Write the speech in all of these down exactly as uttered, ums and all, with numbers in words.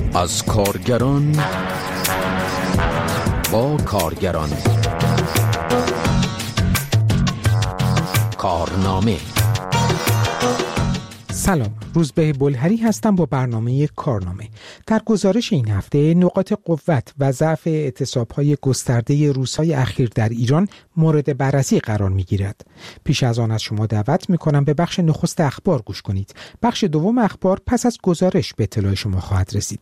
از کارگران با کارگران. کارنامه. سلام، روزبه بلهری هستم با برنامه کارنامه. در گزارش این هفته نقاط قوت و ضعف اعتصاب‌های گسترده روزهای اخیر در ایران مورد بررسی قرار می‌گیرد. پیش از آن از شما دعوت می‌کنم به بخش نخست اخبار گوش کنید. بخش دوم اخبار پس از گزارش به اطلاع شما خواهد رسید.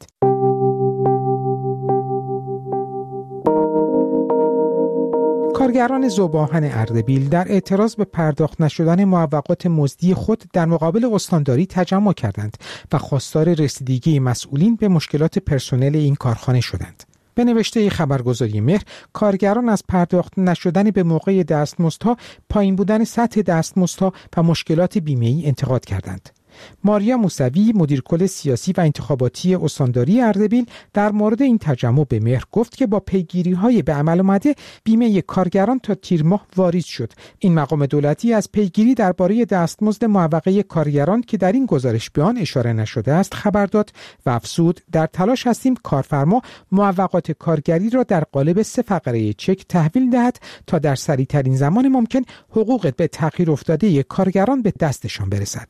کارگران ذوب‌آهن اردبیل در اعتراض به پرداخت نشدن معوقات مزدی خود در مقابل استانداری تجمع کردند و خواستار رسیدگی مسئولین به مشکلات پرسنل این کارخانه شدند. به نوشته خبرگزاری مهر، کارگران از پرداخت نشدن به موقع دستمزدها، پایین بودن سطح دستمزدها و مشکلات بیمه‌ای انتقاد کردند. ماریا موسوی، مدیر کل سیاسی و انتخاباتی استانداری اردبیل، در مورد این تجمع به مهر گفت که با پیگیری‌های به عمل آمده بیمه کارگران تا تیر ماه واریز شد. این مقام دولتی از پیگیری درباره دستمزد معوقه کارگران که در این گزارش به آن اشاره نشده است خبر داد و افزود در تلاش هستیم کارفرما معوقات کارگری را در قالب سه فقره چک تحویل دهد تا در سریع‌ترین زمان ممکن حقوق به تأخیر افتاده کارگران به دستشان برسد.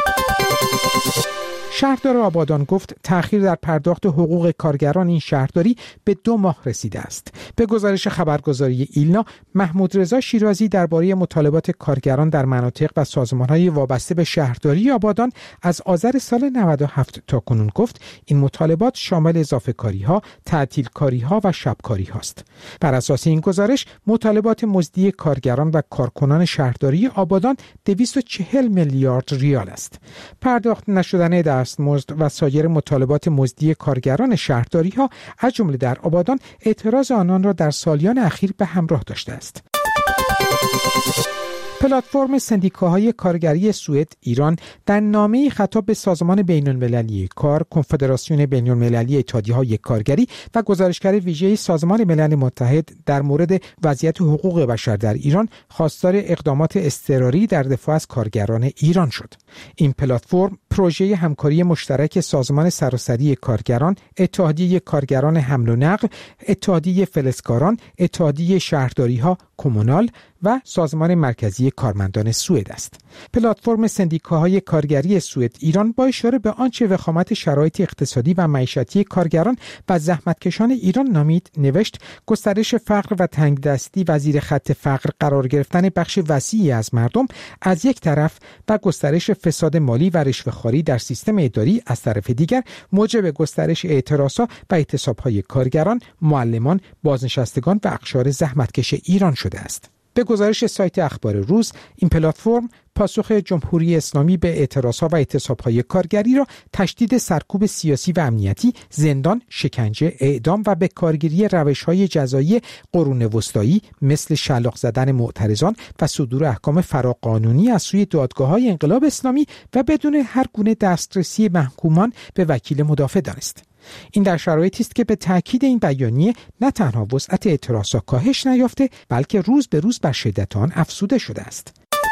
شهردار آبادان گفت تأخیر در پرداخت حقوق کارگران این شهرداری به دو ماه رسیده است. به گزارش خبرگزاری ایلنا، محمود رضا شیرازی درباره مطالبات کارگران در مناطق و سازمان‌های وابسته به شهرداری آبادان از آذر سال نود و هفت تا کنون گفت این مطالبات شامل اضافه‌کاری‌ها، تعطیل‌کاری‌ها و شبکاری‌ها است. بر اساس این گزارش مطالبات مزدی کارگران و کارکنان شهرداری آبادان دویست و چهل میلیارد ریال است. پرداخت نشدن دستمزد و سایر مطالبات مزدی کارگران شهرداری‌ها از جمله در آبادان اعتراض آنان را در سالیان اخیر به همراه داشته است. پلتفرم سندیکاهای کارگری سوئد ایران در نامه‌ای خطاب به سازمان بین‌المللی کار، کنفدراسیون بین‌المللی اتحادیه‌های کارگری و گزارشگر ویژه سازمان ملل متحد در مورد وضعیت حقوق بشر در ایران خواستار اقدامات اضطراری در دفاع از کارگران ایران شد. این پلتفرم پروژه همکاری مشترک سازمان سراسری کارگران، اتحادیه کارگران حمل و نقل، اتحادیه فلزکاران، اتحادیه شهرداری‌ها کمونال و سازمان مرکزی کارمندان سوئد است. پلتفرم سندیکاهای کارگری سوئد ایران با اشاره به آنچه وخامت شرایط اقتصادی و معیشتی کارگران و زحمتکشان ایران نامید نوشت گسترش فقر و تنگدستی و زیر خط فقر قرار گرفتن بخش وسیعی از مردم از یک طرف و گسترش فساد مالی و رشوه‌خواری در سیستم اداری از طرف دیگر موجب گسترش اعتراضات و اعتصاب‌های کارگران، معلمان، بازنشستگان و اقشار زحمتکش ایران شده است. به گزارش سایت اخبار روز، این پلتفرم پاسخ جمهوری اسلامی به اعتراضها و اعتصاب‌های کارگری را تشدید سرکوب سیاسی و امنیتی، زندان، شکنجه، اعدام و به کارگیری روش‌های جزایی قرون وسطایی مثل شلاق زدن معترضان و صدور احکام فراقانونی از سوی دادگاه‌های انقلاب اسلامی و بدون هر گونه دسترسی محکومان به وکیل مدافع دانست. این در شرایطی است که به تأکید این بیانیه نه تنها وسعت اعتراضات کاهش نیافته بلکه روز به روز بر شدت آن افزوده شده است.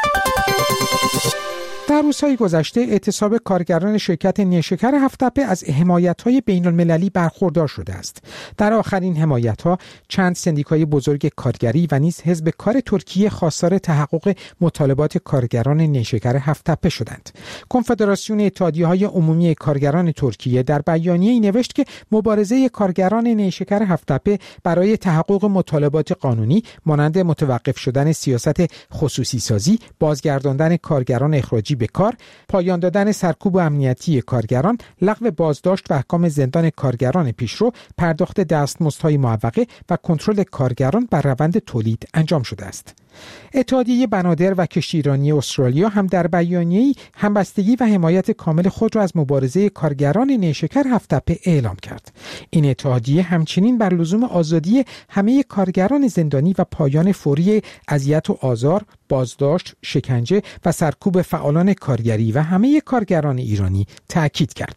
در روزهای گذشته اعتصاب کارگران شرکت نیشکر هفت‌تپه از حمایت‌های بین‌المللی برخوردار شده است. در آخرین حمایت‌ها چند سندیکای بزرگ کارگری و نیز حزب کار ترکیه خواستار تحقق مطالبات کارگران نیشکر هفت‌تپه شدند. کنفدراسیون اتحادیه‌های عمومی کارگران ترکیه در بیانیه‌ای نوشت که مبارزه کارگران نیشکر هفت‌تپه برای تحقق مطالبات قانونی مانند متوقف شدن سیاست خصوصی سازی، بازگرداندن کارگران اخراجی به کار، پایان دادن سرکوب امنیتی کارگران، لغو بازداشت و احکام زندان کارگران پیشرو، پرداخت دستمزدهای معوقه و کنترل کارگران بر روند تولید انجام شده است. اتحادیه بنادر و کشتیرانی استرالیا هم در بیانیه‌ای همبستگی و حمایت کامل خود را از مبارزه کارگران نیشکر هفت‌تپه اعلام کرد. این اتحادیه همچنین بر لزوم آزادی همه کارگران زندانی و پایان فوری اذیت و آزار، بازداشت، شکنجه و سرکوب فعالان کارگری و همه کارگران ایرانی تأکید کرد.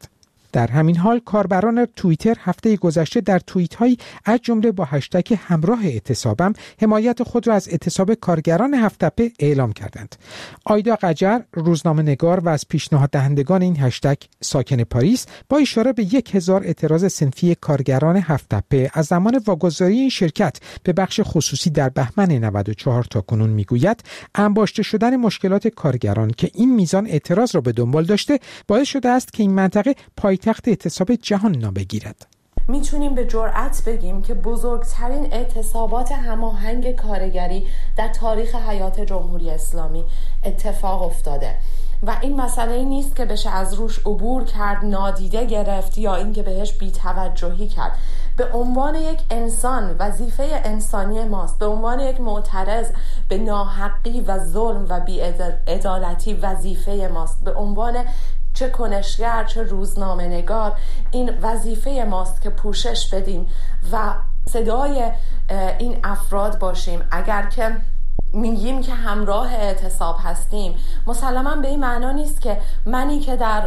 در همین حال کاربران توییتر هفته گذشته در توییت‌هایی از جمله با هشتگ همراه اعتصابم حمایت خود را از اعتصاب کارگران هفت‌تپه اعلام کردند. آیدا قجر، روزنامه‌نگار و از پیشنهاد دهندگان این هشتگ ساکن پاریس، با اشاره به یک هزار اعتراض صنفی کارگران هفت‌تپه از زمان واگذاری این شرکت به بخش خصوصی در بهمن نود و چهار تا کنون میگوید انباشته شدن مشکلات کارگران که این میزان اعتراض را به دنبال داشته باعث شده است که این منطقه پایتخت اعتصاب جهان نام بگیرد. میتونیم به جرئت بگیم که بزرگترین اعتصابات هماهنگ کارگری در تاریخ حیات جمهوری اسلامی اتفاق افتاده و این مسئله ای نیست که بشه از روش عبور کرد، نادیده گرفت یا اینکه بهش بی‌توجهی کرد. به عنوان یک انسان وظیفه انسانی ماست، به عنوان یک معترض به ناحقی و ظلم و بی‌عدالتی وظیفه ماست، به عنوان چه کنشگر چه روزنامه نگار این وظیفه ماست که پوشش بدیم و صدای این افراد باشیم. اگر که میگیم که همراه اعتصاب هستیم، مسلماً به این معنا نیست که منی که در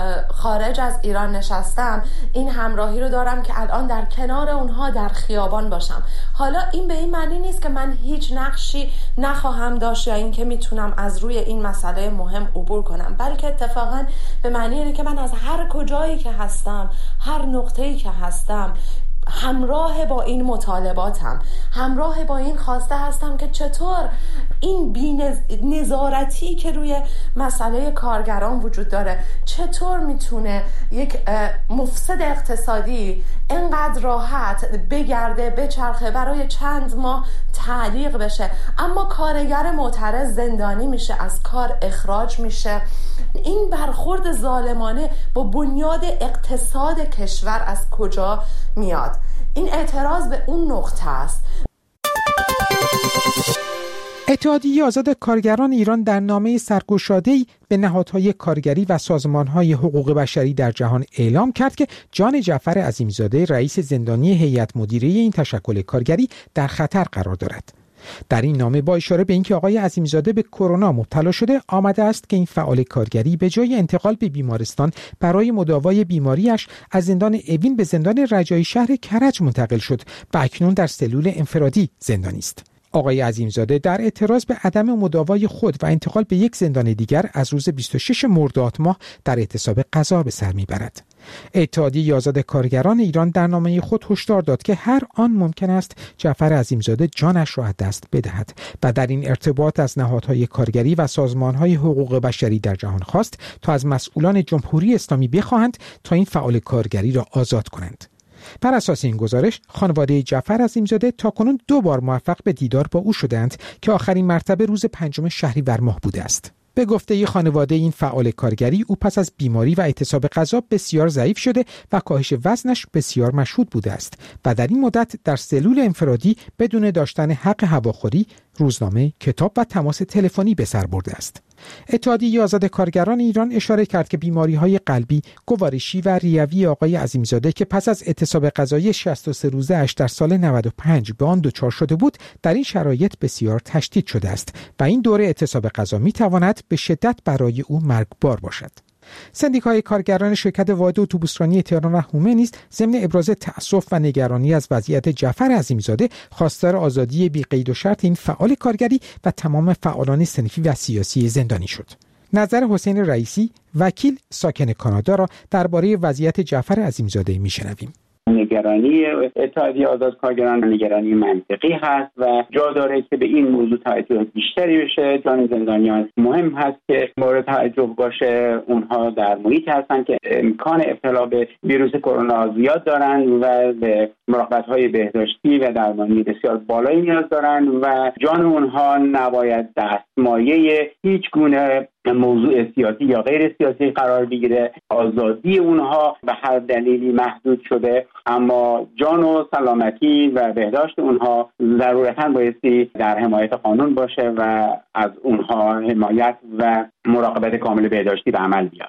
خارج از ایران نشستم این همراهی رو دارم که الان در کنار اونها در خیابان باشم. حالا این به این معنی نیست که من هیچ نقشی نخواهم داشت یا این که میتونم از روی این مسئله مهم عبور کنم، بلکه اتفاقاً به معنی اینه که من از هر کجایی که هستم، هر نقطه‌ای که هستم، همراه با این مطالباتم، همراه با این خواسته هستم که چطور این بی‌نظارتی که روی مسئله کارگران وجود داره چطور میتونه یک مفسد اقتصادی اینقدر راحت بگرده بچرخه برای چند ماه تعلیق بشه، اما کارگر معترض زندانی میشه، از کار اخراج میشه. این برخورد ظالمانه با بنیاد اقتصاد کشور از کجا میاد؟ این اعتراض به اون نقطه است. اتحادیه آزاد کارگران ایران در نامه سرگشاده‌ای به نهادهای کارگری و سازمانهای حقوق بشری در جهان اعلام کرد که جان جعفر عظیمی‌زاده رئیس زندانی هیئت مدیره این تشکل کارگری در خطر قرار دارد. در این نامه با اشاره به اینکه آقای عظیمی‌زاده به کرونا مبتلا شده آمده است که این فعال کارگری به جای انتقال به بیمارستان برای مداوای بیماریش از زندان اوین به زندان رجایی شهر کرج منتقل شد و اکنون در سلول انفرادی زندانی است. آقای عظیمی‌زاده در اعتراض به عدم مداوای خود و انتقال به یک زندان دیگر از روز بیست و شش مرداد ماه در اعتصاب غذا به سر میبرد. اتحادیه آزاد کارگران ایران در نامه خود هشدار داد که هر آن ممکن است جعفر عظیمی‌زاده جانش را از دست بدهد و در این ارتباط از نهادهای کارگری و سازمانهای حقوق بشری در جهان خواست تا از مسئولان جمهوری اسلامی بخواهند تا این فعال کارگری را آزاد کنند. بر اساس این گزارش خانواده جعفر عظیمی‌زاده تاکنون دو بار موفق به دیدار با او شدند که آخرین مرتبه روز پنجم شهریور ماه بوده است. به گفته خانواده این فعال کارگری او پس از بیماری و اعتصاب غذا بسیار ضعیف شده و کاهش وزنش بسیار مشهود بوده است و در این مدت در سلول انفرادی بدون داشتن حق هواخوری، روزنامه، کتاب و تماس تلفنی به سر برده است. اتحادیه آزاد کارگران ایران اشاره کرد که بیماری‌های قلبی، گوارشی و ریوی آقای عظیمی‌زاده که پس از اعتصاب غذایی شصت و سه روزه اش در سال نود و پنج به آن دچار شده بود، در این شرایط بسیار تشدید شده است و این دوره اعتصاب غذا می‌تواند به شدت برای او مرگبار باشد. سندیکای کارگران شرکت واحد اتوبوسرانی تهران و هومه نیز ضمن ابراز تأسف و نگرانی از وضعیت جعفر عظیمی‌زاده خواستار آزادی بی قید و شرط این فعال کارگری و تمام فعالان صنفی و سیاسی زندانی شد. نظر حسین رئیسی، وکیل ساکن کانادا را درباره وضعیت جعفر عظیمی‌زاده میشنویم. نگرانی اتحادیه آزاد کارگران نگرانی منطقی هست و جا داره که به این موضوع توجه بیشتری بشه. جان زندانیان مهم هست که مورد توجه باشه. اونها در محیطی هستن که امکان ابتلا به ویروس کرونا زیاد دارن و به مراقبت‌های بهداشتی و درمانی بسیار بالایی نیاز دارن و جان اونها نباید دستمایه هیچ گونه موضوع سیاسی یا غیر سیاسی قرار بگیره. آزادی اونها به هر دلیلی محدود شده، اما جان و سلامتی و بهداشت اونها ضرورتاً بایستی در حمایت قانون باشه و از اونها حمایت و مراقبت کامل بهداشتی به عمل بیاد.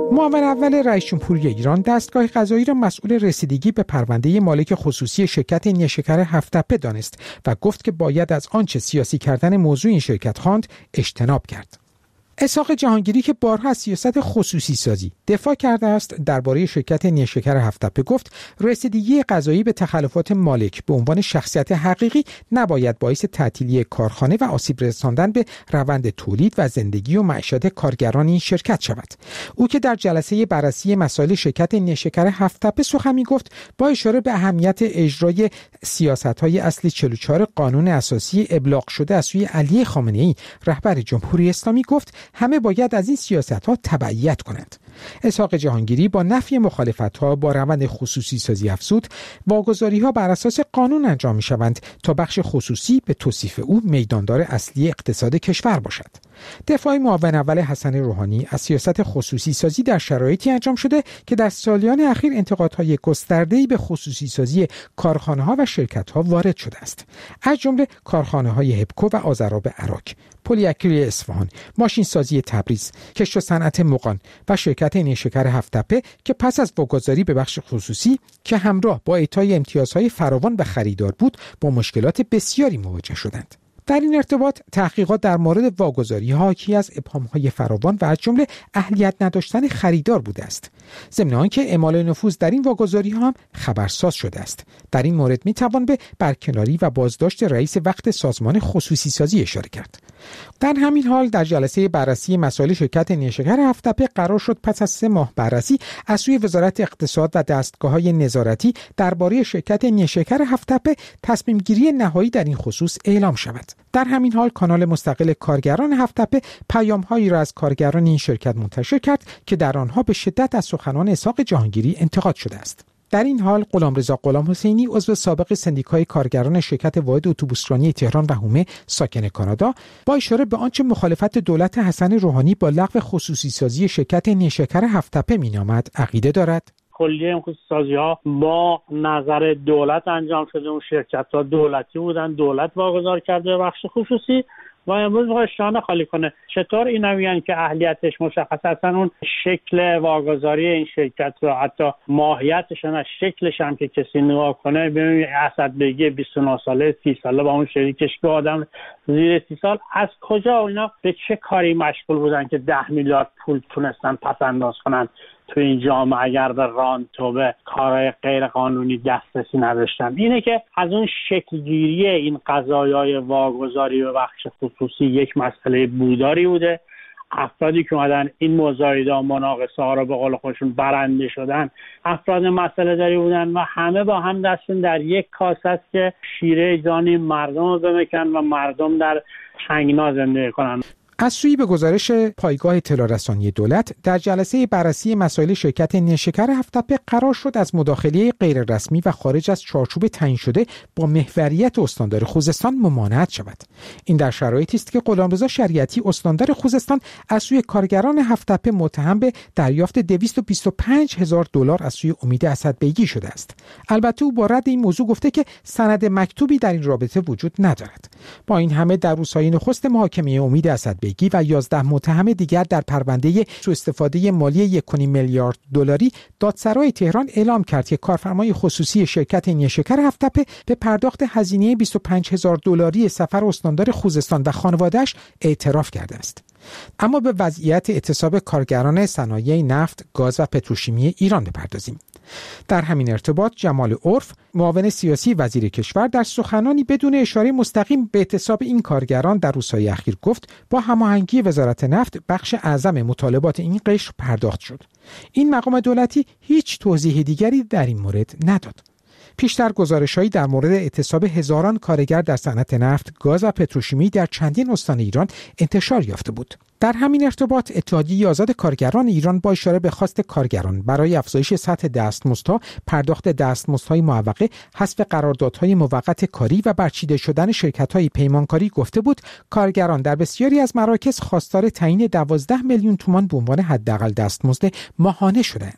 معاون اول رئیس جمهوری ایران دستگاه قضایی را مسئول رسیدگی به پرونده مالک خصوصی شرکت نیشکر هفت‌تپه دانست و گفت که باید از آنچه سیاسی کردن موضوع این شرکت خواند اجتناب کرد. اسحاق جهانگیری که بارها از سیاست خصوصی سازی دفاع کرده است، درباره شرکت نیشکر هفت‌تپه گفت رسیدگی قضایی به تخلفات مالک به عنوان شخصیت حقیقی نباید باعث تعطیلی کارخانه و آسیب رساندن به روند تولید و زندگی و معیشت کارگران این شرکت شود. او که در جلسه بررسی مسائل شرکت نیشکر هفت‌تپه سخن می‌گفت، با اشاره به اهمیت اجرای سیاست‌های اصلی چهل و چهار قانون اساسی ابلاغ شده از سوی علی خامنه‌ای رهبر جمهوری اسلامی گفت همه باید از این سیاست‌ها تبعیت کنند. اسحاق جهانگیری با نفی مخالفت‌ها با روند خصوصی سازی افزود، واگذاری‌ها بر اساس قانون انجام می‌شوند تا بخش خصوصی به توصیف او میداندار اصلی اقتصاد کشور باشد. دفاع معاون اول حسن روحانی از سیاست خصوصی سازی در شرایطی انجام شده که در سالیان اخیر انتقادهای گسترده‌ای به خصوصی سازی کارخانه‌ها و شرکت‌ها وارد شده است، از جمله کارخانه‌های هپکو و آذراب عراق، پلی‌اکریل اصفهان، ماشین سازی تبریز، کشت و صنعت مغان و شرکت نیشکر هفت‌تپه که پس از واگذاری به بخش خصوصی که همراه با اعطای امتیازهای فراوان به خریدار بود با مشکلات بسیاری مواجه شدند. در این ارتباط تحقیقات در مورد واگذاری ها حاکی از ابهام‌های فراوان و از جمله اهلیت نداشتن خریدار بوده است. ضمن آنکه اعمال نفوذ در این واگذاری ها هم خبرساز شده است. در این مورد می توان به برکناری و بازداشت رئیس وقت سازمان خصوصی سازی اشاره کرد. در همین حال در جلسه بررسی مسائل شرکت نیشکر هفت‌تپه قرار شد پس از سه ماه بررسی از سوی وزارت اقتصاد و دستگاه‌های نظارتی درباره شرکت نیشکر هفت‌تپه تصمیم گیری نهایی در این خصوص اعلام شود. در همین حال کانال مستقل کارگران هفت‌تپه پیام‌هایی را از کارگران این شرکت منتشر کرد که در آنها به شدت از سخنان اسحاق جهانگیری انتقاد شده است. در این حال غلامرضا غلام حسینی عضو سابق سندیکای کارگران شرکت واحد اتوبوسرانی تهران و هومه ساکن کانادا با اشاره به آنچه مخالفت دولت حسن روحانی با لغو خصوصی سازی شرکت نیشکر هفت‌تپه مینامد عقیده دارد. کلیه این خصوصی سازی ها با نظر دولت انجام شده، اون شرکت ها دولتی بودن، دولت واگذار کرده به بخش خصوصی و امروز میخواد شانه خالی کنه. چطور اینا میگن که اهلیتش مشخص هستن، اون شکل واگذاری این شرکت رو حتی ماهیتش نه شکلش هم که کسی نگاه کنه ببینید اسد بگی بیست و نه ساله سی ساله با اون شریکش که آدم زیر سی سال از کجا اینا به چه کاری مشغول بودن که ده میلیارد پول تونستن پس انداز کنن تو این جامعه اگر به رانت و به کارهای غیر قانونی دسترسی نداشتن. اینه که از اون شکلگیری این قضایای واگذاری به بخش خصوصی یک مسئله بوداری بوده. افرادی که اومدن این مزایده و مناقصه ها رو به قول خودشون برنده شدن افراد مسئله داری بودن و همه با هم دستشون در یک کاسه است که شیره جانی مردم رو بمکن و مردم در تنگنا زندگی کنن. از سوی به گزارش پایگاه اطلاع رسانی دولت در جلسه بررسی مسائل شرکت نیشکر هفت‌تپه قرار شد از مداخله غیر رسمی و خارج از چارچوب تعیین شده با محوریت استاندار خوزستان ممانعت شود. این در شرایطی است که غلامرضا شریعتی استاندار خوزستان از سوی کارگران هفت‌تپه متهم به دریافت دویست و بیست و پنج هزار دلار از سوی امید اسدبیگی شده است. البته او با رد این موضوع گفته که سند مکتوبی در این رابطه وجود ندارد. با این همه در روزهای نخست محاکمه امید اسدبیگی و یازده متهم دیگر در پرونده سوء استفاده مالی یک و نیم میلیارد دلاری دادسرای تهران اعلام کرد که کارفرمای خصوصی شرکت نیشکر هفت‌تپه به پرداخت هزینه بیست و پنج هزار دلاری سفر استاندار خوزستان و خانواده‌اش اعتراف کرده است. اما به وضعیت اعتصاب کارگران صنایع نفت، گاز و پتروشیمی ایران بپردازیم. در همین ارتباط جمال عرف، معاون سیاسی وزیر کشور، در سخنانی بدون اشاره مستقیم به اعتصاب این کارگران در روزهای اخیر گفت با هماهنگی وزارت نفت بخش اعظم مطالبات این قشر پرداخت شد. این مقام دولتی هیچ توضیح دیگری در این مورد نداد. پیشتر گزارش‌هایی در مورد اعتصاب هزاران کارگر در صنعت نفت، گاز و پتروشیمی در چندین استان ایران انتشار یافته بود. در همین ارتباط اتحادیه آزاد کارگران ایران با اشاره به خواست کارگران برای افزایش سطح دستمزدها، پرداخت دستمزدهای معوقه، حذف قراردادهای موقت کاری و برچیده شدن شرکت‌های پیمانکاری گفته بود کارگران در بسیاری از مراکز خواستار تعیین دوازده میلیون تومان به عنوان حداقل دستمزد ماهانه شدند.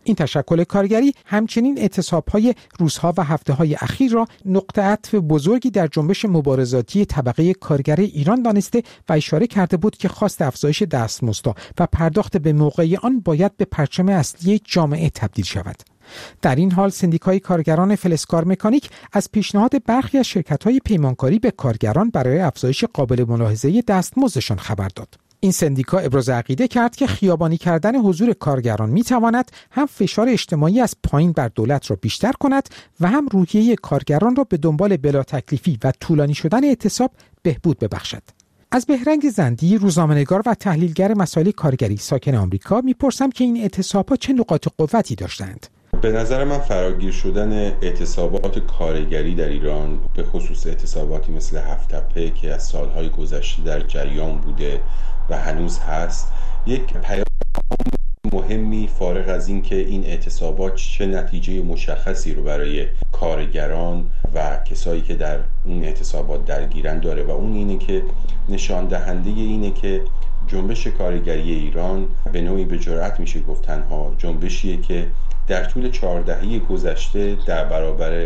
این تشکل کارگری همچنین اعتصاب‌های روزها و هفته‌های اخیر را نقطه عطف بزرگی در جنبش مبارزاتی طبقه کارگر ایران دانسته و اشاره کرده بود که خواست افزایش دستمزدها و پرداخت به موقع آن باید به پرچم اصلی جامعه تبدیل شود. در این حال سندیکای کارگران فلزکار مکانیک از پیشنهاد برخی از شرکت‌های پیمانکاری به کارگران برای افزایش قابل ملاحظه دستمزدشان خبر داد. این سندیکا ابراز عقیده کرد که خیابانی کردن حضور کارگران می‌تواند هم فشار اجتماعی از پایین بر دولت را بیشتر کند و هم روحیه کارگران را به دنبال بلا تکلیفی و طولانی شدن اعتصاب بهبود ببخشد. از بهرنگ زندی، روزنامه‌نگار و تحلیلگر مسائل کارگری ساکن آمریکا می‌پرسم که این اعتصاب‌ها چه نقاط قوتی داشتند. به نظر من فراگیر شدن اعتصابات کارگری در ایران، به خصوص اعتصاباتی مثل هفت تپه که از سالهای گذشته در جریان بوده و هنوز هست، یک پیام مهمی فارغ از این که این اعتصابات چه نتیجه مشخصی رو برای کارگران و کسایی که در اون اعتصابات درگیرن داره و اون اینه که نشان دهنده اینه که جنبش کارگری ایران به نوعی به جرئت میشه گفت تنها جنبشیه که در طول چهار دهه گذشته در برابر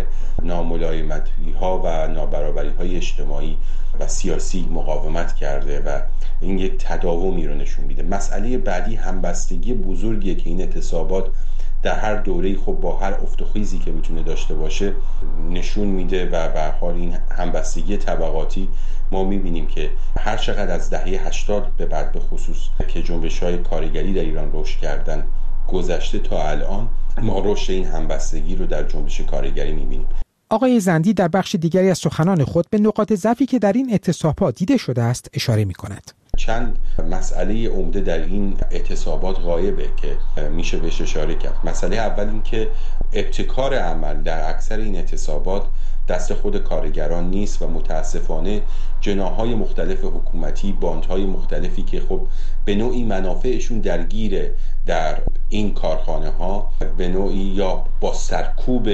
ناملایمتی‌ها و نابرابری‌های اجتماعی و سیاسی مقاومت کرده و این یک تداومی رو نشون میده. مسئله بعدی همبستگی بزرگیه که این اعتصابات در هر دوره‌ای خب با هر افت و خیزی که میتونه داشته باشه نشون میده و به هر حال این همبستگی طبقاتی ما میبینیم که هر چقدر از دهه هشتاد به بعد به خصوص که جنبش‌های کارگری در ایران رشد کردن گذشته تا الان ما رشد این همبستگی رو در جنبش کارگری میبینیم. آقای زندی در بخش دیگری از سخنان خود به نقاط ضعفی که در این اعتصابات دیده شده است اشاره می‌کند. چند مسئله عمده در این اعتصابات غایبه که میشه بهش اشاره کرد. مسئله اول این که ابتکار عمل در اکثر این اعتصابات دست خود کارگران نیست و متاسفانه جناح‌های مختلف حکومتی، باندهای مختلفی که خب به نوعی منافعشون درگیره در این کارخانه ها به نوعی یا با سرکوب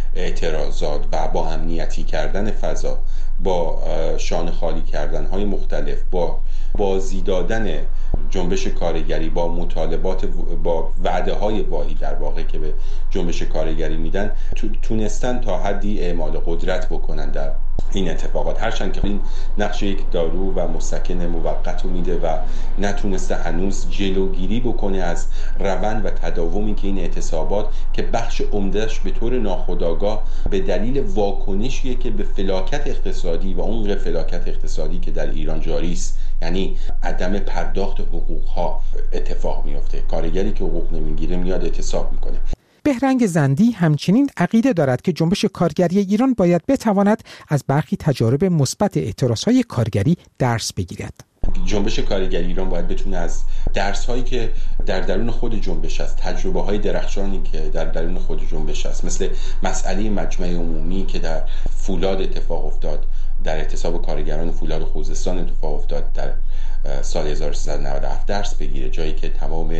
اعتراضات و با امنیتی کردن فضا، با شانه خالی کردن های مختلف، با بازی دادن جنبش کارگری، با مطالبات، با وعده های واهی در واقع که به جنبش کارگری میدن، تونستن تا حدی اعمال قدرت بکنن در این اتفاقات، هرچند که این نقش یک دارو و مسکن موقت رو میده و نتونسته هنوز جلوگیری بکنه از روند و تداومی که این اعتصابات که بخش عمدهش به طور ناخودآگاه به دلیل واکنشیه که به فلاکت اقتصادی و اون فلاکت اقتصادی که در ایران جاری است، یعنی عدم پرداخت حقوق ها اتفاق میفته. کارگری که حقوق نمیگیره میاد اعتصاب میکنه. بهرنگ زندی همچنین عقیده دارد که جنبش کارگری ایران باید بتواند از برخی تجارب مثبت اعتراضهای کارگری درس بگیرد. جنبش کارگری ایران باید بتونه از درس هایی که در درون خود جنبش است، تجربه های درخشانی که در درون خود جنبش است، مثل مسئله مجمع عمومی که در فولاد اتفاق افتاد، در اعتصاب کارگران فولاد خوزستان اتفاق افتاد در سال هزار و سیصد و نود و هفت درس بگیره، جایی که تمام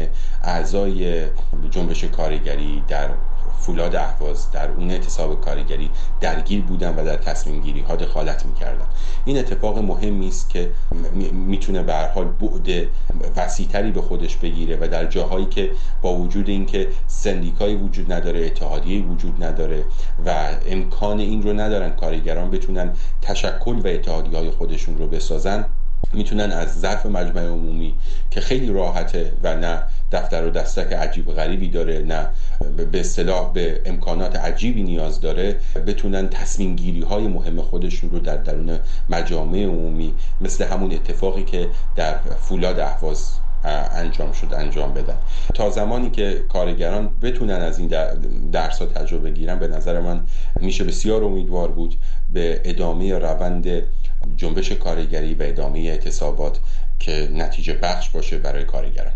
اعضای جنبش کارگری در فولاد اهواز در اون اعتصاب کارگری درگیر بودن و در تصمیم گیری ها دخالت میکردن. این اتفاق مهمی است که میتونه به هر حال بعد وسیع‌تری به خودش بگیره و در جاهایی که با وجود اینکه سندیکایی وجود نداره، اتحادیه‌ای وجود نداره و امکان این رو ندارن کارگران بتونن تشکل و اتحادیه‌های خودشون رو بسازن، میتونن از ظرف مجمع عمومی که خیلی راحته و نه دفتر و دستک عجیب غریبی داره، نه به اصطلاح به امکانات عجیبی نیاز داره، بتونن تصمیم گیری های مهم خودشون رو در درون مجامع عمومی مثل همون اتفاقی که در فولاد اهواز انجام شد انجام بدن. تا زمانی که کارگران بتونن از این درس ها تجربه گیرن، به نظر من میشه بسیار امیدوار بود به ادامه روند جنبش کارگری و ادامه اعتصابات که نتیجه بخش باشه برای کارگران.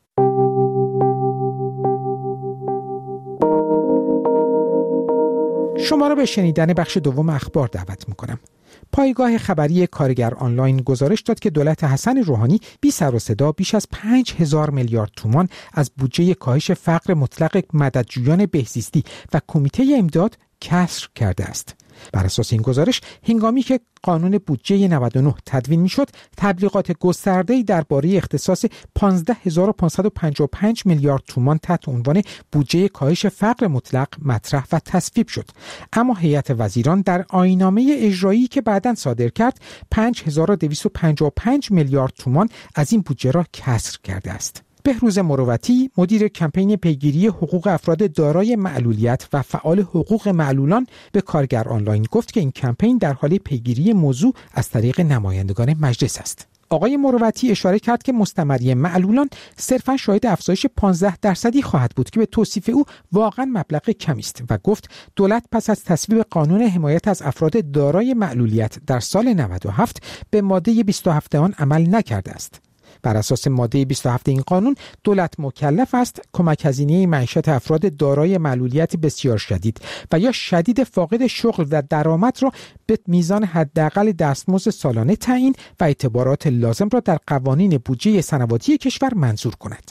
شما را به شنیدن بخش دوم اخبار دعوت میکنم. پایگاه خبری کارگر آنلاین گزارش داد که دولت حسن روحانی بی سر و صدا بیش از پنج هزار میلیارد تومان از بودجه کاهش فقر مطلق مددجویان بهزیستی و کمیته امداد کسر کرده است. بر اساس این گزارش، هنگامی که قانون بودجه نود و نه تدوین میشد، تبلیغات گسترده‌ای درباره اختصاص پانزده هزار و پانصد و پنجاه و پنج میلیارد تومان تحت عنوان بودجه کاهش فقر مطلق مطرح و تصویب شد. اما هیئت وزیران در آیین‌نامه اجرایی که بعداً صادر کرد، پنج هزار و دویست و پنجاه و پنج میلیارد تومان از این بودجه را کسر کرده است. بهروز مروتی، مدیر کمپین پیگیری حقوق افراد دارای معلولیت و فعال حقوق معلولان، به کارگر آنلاین گفت که این کمپین در حال پیگیری موضوع از طریق نمایندگان مجلس است. آقای مروتی اشاره کرد که مستمری معلولان صرفاً شاهد افزایش پانزده درصدی خواهد بود که به توصیف او واقعاً مبلغ کمی است و گفت دولت پس از تصویب قانون حمایت از افراد دارای معلولیت در سال نود و هفت به ماده بیست و هفت آن عمل نکرده است. بر اساس ماده بیست و هفت این قانون، دولت مکلف است کمک هزینه معیشت افراد دارای معلولیت بسیار شدید و یا شدید فاقد شغل و درآمد را به میزان حداقل دستمزد سالانه تعیین و اعتبارات لازم را در قوانین بودجه سنواتی کشور منظور کند.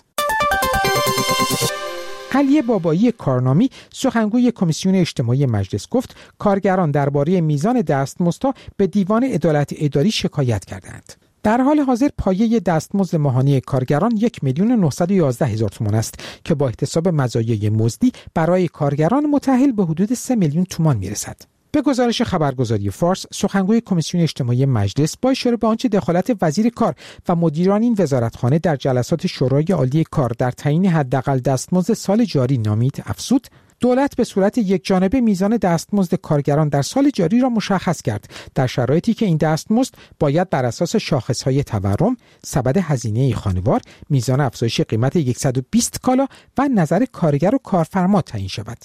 علی بابایی کارنامی، سخنگوی کمیسیون اجتماعی مجلس، گفت کارگران درباره میزان دستمزدها به دیوان عدالت اداری شکایت کردند. در حال حاضر پایه دستمزد ماهانه کارگران یک میلیون و نهصد و یازده هزار تومان است که با احتساب مزایای مزدی برای کارگران متأهل به حدود سه میلیون تومان میرسد. به گزارش خبرگزاری فارس، سخنگوی کمیسیون اجتماعی مجلس با اشاره به آنچه دخالت وزیر کار و مدیران این وزارتخانه در جلسات شورای عالی کار در تعیین حداقل دستمزد سال جاری نامید، افزود دولت به صورت یکجانبه میزان دستمزد کارگران در سال جاری را مشخص کرد، در شرایطی که این دستمزد باید بر اساس شاخصهای تورم، سبد هزینه خانوار، میزان افزایش قیمت صد و بیست کالا و نظر کارگر و کارفرما تعیین شود.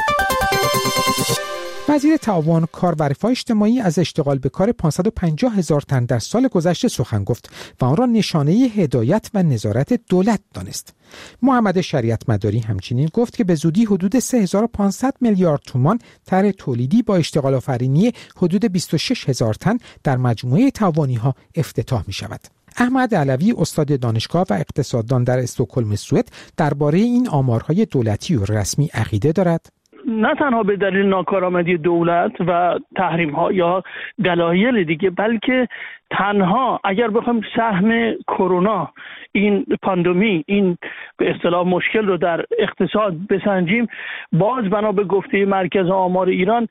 وزیر تعاون، کار و رفاه اجتماعی از اشتغال به کار پانصد و پنجاه هزار تن در سال گذشته سخن گفت و آن را نشانه هدایت و نظارت دولت دانست. محمد شریعت مداری همچنین گفت که به زودی حدود سه هزار و پانصد میلیارد تومان طرح تولیدی با اشتغال آفرینی حدود بیست و شش هزار تن در مجموعه تعاونی‌ها افتتاح می شود. احمد علوی، استاد دانشگاه و اقتصاددان در استکهلم سوئد، درباره این آمارهای دولتی و رسمی عقیده دارد. نه تنها به دلیل ناکارآمدی دولت و تحریم ها یا دلایل دیگه، بلکه تنها اگر بخوایم سهم کرونا، این پاندمی، این به اصطلاح مشکل رو در اقتصاد بسنجیم، باز بنا به گفته مرکز آمار ایران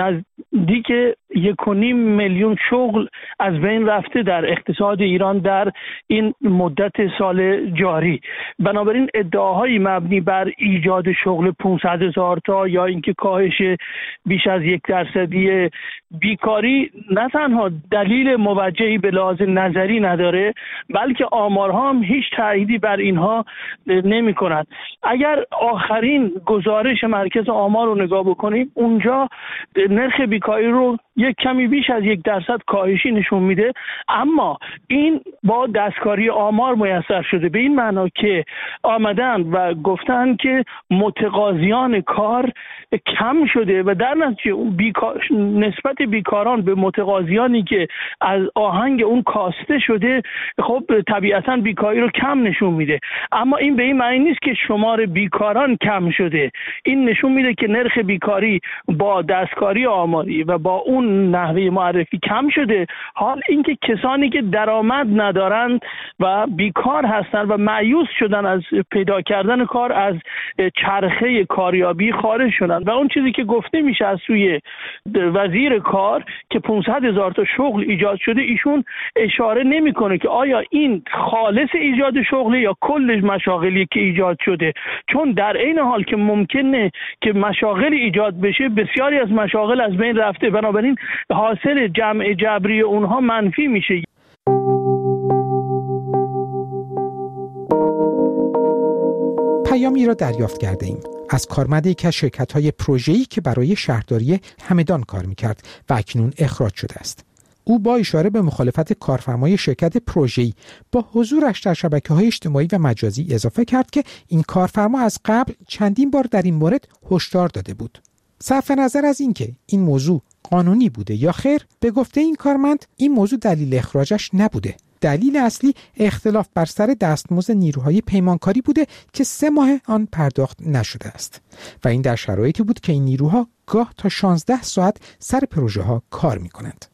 نزدیک یک و نیم میلیون شغل از بین رفته در اقتصاد ایران در این مدت سال جاری. بنابراین ادعاهای مبنی بر ایجاد شغل پانصد هزار تا یا اینکه کاهش بیش از یک درصدی بیکاری نه تنها دلیل موجهی به لحاظ نظری نداره، بلکه آمارها هم هیچ تأییدی بر اینها نمی کند. اگر آخرین گزارش مرکز آمار رو نگاه بکنیم، اونجا نرخ بیکاری رو یک کمی بیش از یک درصد کاهشی نشون میده، اما این با دستکاری آمار میسر شده، به این معنا که آمدن و گفتن که متقاضیان کار کم شده و در نتیجه بیکار... نسبت بیکاران به متقاضیانی که از آهنگ اون کاسته شده، خب طبیعتا بیکاری رو کم نشون میده. اما این به این معنی نیست که شمار بیکاران کم شده، این نشون میده که نرخ بیکاری با دستکاری آماری و با اون نحوه معرفی کم شده. حال اینکه کسانی که درآمد ندارند و بیکار هستند و مایوس شدن از پیدا کردن کار، از چرخه کاریابی خارج شدن و اون چیزی که گفته میشه از سوی وزیر کار که پانصد هزار تا شغل ایجاد شده، ایشون اشاره نمیکنه که آیا این خالص ایجاد شغل یا کل مشاغلی که ایجاد شده، چون در عین حال که ممکنه که مشاغلی ایجاد بشه، بسیاری از مشاغل از بین رفته، بنابراین حاصل جمع جبری اونها منفی میشه. پیامی را دریافت کرده ایم از کارمند یک از شرکت‌های پروژه‌ای که برای شهرداری همدان کار می‌کرد و اکنون اخراج شده است. او با اشاره به مخالفت کارفرمای شرکت پروژه‌ای با حضورش در شبکه‌های اجتماعی و مجازی اضافه کرد که این کارفرما از قبل چندین بار در این مورد هشدار داده بود. صرف نظر از اینکه این موضوع قانونی بوده یا خیر، به گفته این کارمند این موضوع دلیل اخراجش نبوده. دلیل اصلی اختلاف بر سر دستمزد نیروهای پیمانکاری بوده که سه ماه آن پرداخت نشده است و این در شرایطی بود که این نیروها گاه تا شانزده ساعت سر پروژه ها کار می کنند.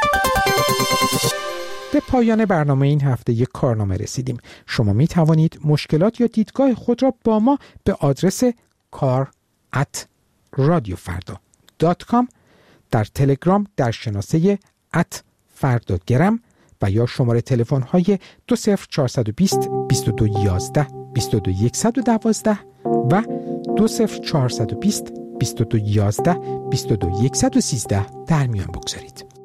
به پایان برنامه این هفته یک کارنامه رسیدیم. شما می توانید مشکلات یا دیدگاه خود را با ما به آدرس کار ات رادیو فردا دات کام، در تلگرام در شناسه ات فرداگرم و یا شماره تلفن های دو صفر چهارصد و بیست بیست و دو یازده بیست و دو صد و دوازده و دو صفر چهارصد و بیست بیست و دو یازده بیست و دو صد و سیزده در میان بگذارید.